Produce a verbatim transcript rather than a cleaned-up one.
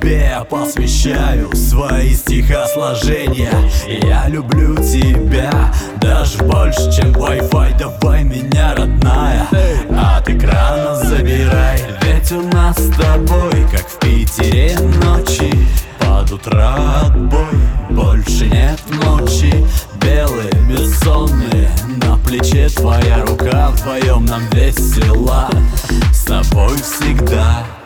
тебе посвящаю свои стихосложения. Я люблю тебя даже больше, чем Wi-Fi. Давай меня, родная, от экрана забирай. Ведь у нас с тобой, как в Питере ночи, под утро отбой, больше нет ночи. Белые, бессонные, на плече твоя рука, вдвоем нам весело, с тобой всегда.